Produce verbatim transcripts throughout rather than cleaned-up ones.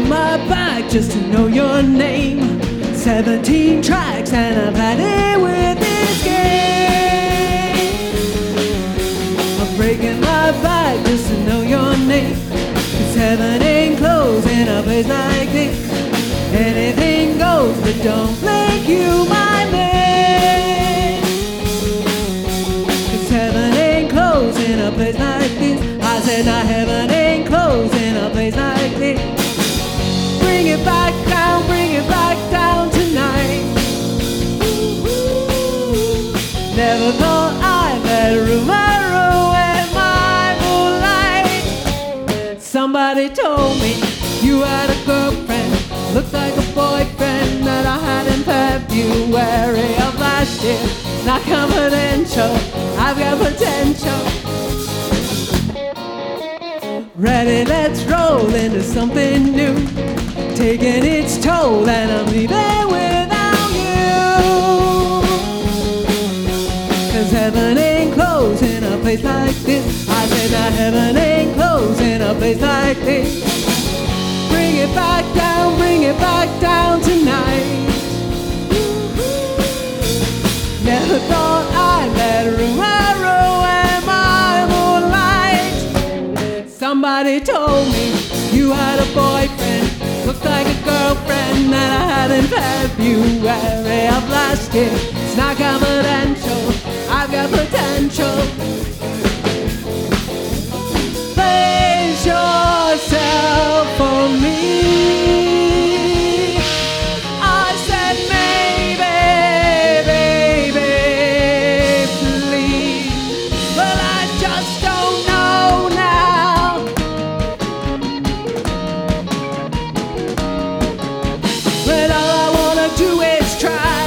my back just to know your name. Seventeen tracks and I've had it with this game. I'm breaking my back just to know your name. Cause heaven ain't closed in a place like this. Anything goes, but don't make you my man. Cause heaven ain't closed in a place like this. I said now heaven ain't closed in a place like this. Bring it back down, bring it back down tonight. Never thought I'd let rumor ruin my moonlight. Somebody told me you had a girlfriend, looked like a boyfriend that I had in February of last year. Not confidential, I've got potential. Ready, let's roll into something new. Taking its toll and I'm leaving without you. Cause heaven ain't closed in a place like this. I said now heaven ain't closed in a place like this. Bring it back down, bring it back down tonight. Never thought I'd let rumor ruin my moonlight. Somebody told me you had a boyfriend, looked like a girlfriend that I had in February of last year. It's not confidential, I've got potential. Place yourself for me. I said maybe, baby, please. But I just don't know now. But all I wanna do is try.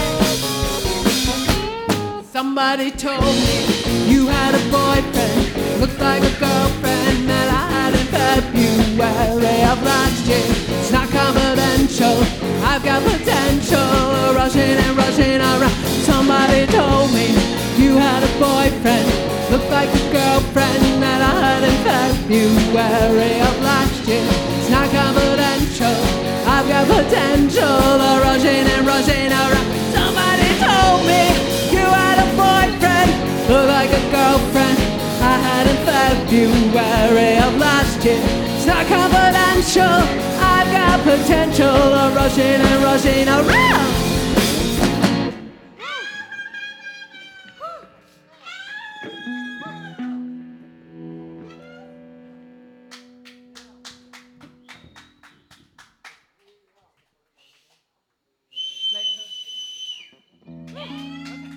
Somebody told me you had a boyfriend, looked like a girlfriend that I had in February of last year. It's not confidential, I've got potential. Rushing and rushing around. Somebody told me you had a boyfriend, looked like a girlfriend that I had in February of last year. It's not confidential, I've got potential. Rushing and rushing around. Somebody told me you had a boyfriend, looked like a girlfriend I had in February of last year. It's not confidential, I've got potential. Rushing and rushing around.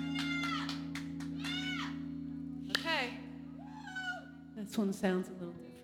Okay. This one sounds a little different.